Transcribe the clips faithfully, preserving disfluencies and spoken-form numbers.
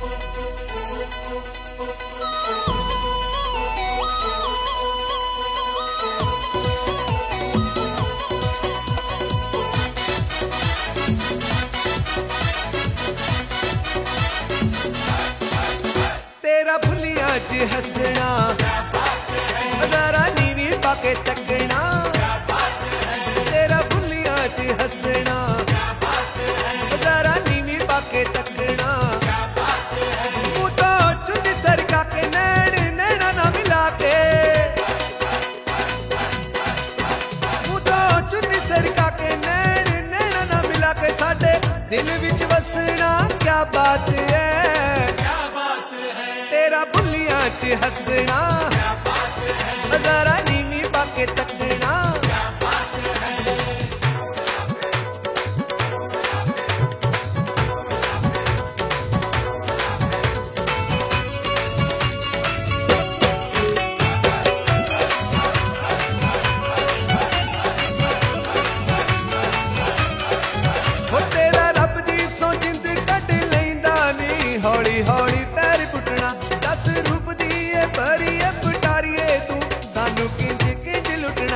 तेरा भुलिया च हसना जरा नीवी पाके तकना, तेरा भुलिया च हसना जरा नीवी पाके तकना, मुँह तो चुन्नी सरका के नैन नैना ना मिला के, मुँह तो चुन्नी सरका के नैन नैना ना मिला के, साडे दिल विच वसना क्या बात है, तेरा भुलिया च हसना जरा नीवी पाके तकना। हो तेरा रब दी सो जिंद कट लैंदा नी हौली हौली पैर पुटना, दस रूप दिए भरीए पटारिए तू सानू किंज किंज लुटना,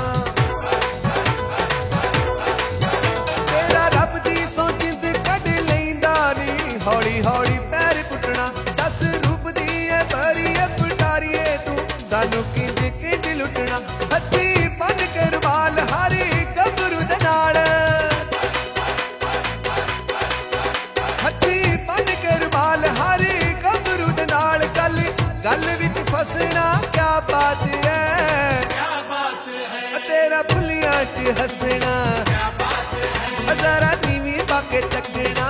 तेरा रब दी सो जिंद कट लैंदा नी हौली हौली पैर पुटना, दस रूप दिए भरीए पटारिए तू सानू किंज किंज लुटना, हत्थी बन के रुमाल हारी गबरू दे नाल, हत्थी बन के रुमाल हारी गबरू दे नाल, गल गल विच फसना क्या बात है, तेरा भुलिया च हसना जरा नीवी पाके तकना।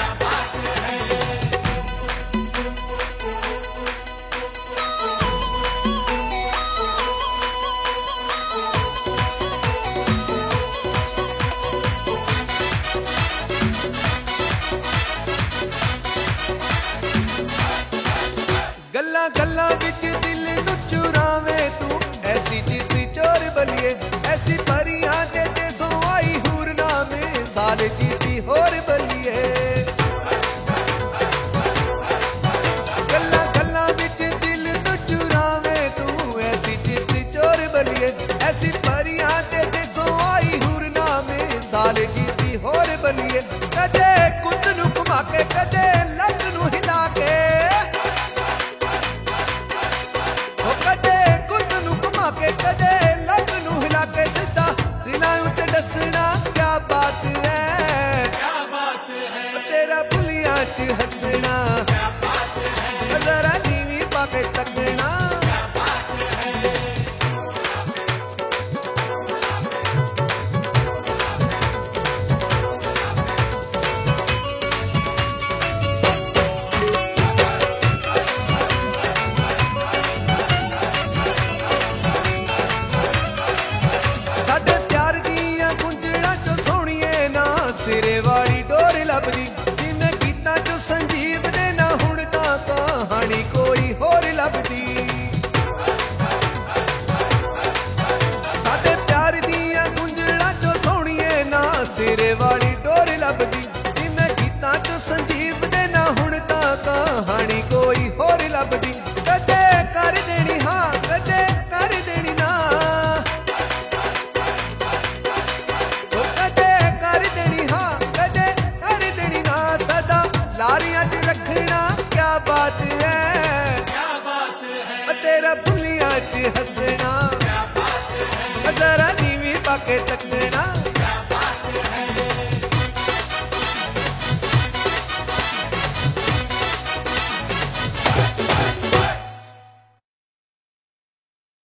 गल्ला गल्ला विच दिल नू चुरावे तू ऐसी जीती चोर बलिए, ऐसी परियां दे ते सो आई हूर नामे साल जीती होर बलिए, गल्ला गल्ला विच दिल नू चुरावे तू ऐसी जीती चोर बलिए, ऐसी परियां दे ते सो आई हूर नामे साल जीती होर बलिए, कदे कुंड नू घुमा के कदे लक नू हिला के, के कदे लग नू हिला के सीधा दिलां उते दसना क्या बात है, क्या बात है, तेरा भुलिया च हसना जरा नीवी पाके तकना। सिरे वाली डोर लभदी जिन्हें गीतां चो संजीव दे ना हुण तां कहानी कोई होर लभदी, साडे प्यार दियां गुंजड़ां चो सोहणीए ना सिरे वाली डोर लभदी, जिन्हें गीतां चो संजीव दे ना हुण तां कहानी कोई होर लभदी, कदे कर देनी हां कदे कर देनी ना, लारियां च रखना क्या बात है, क्या बात है, तेरा भुलिया च हसना जरा नीवी पाके तकना।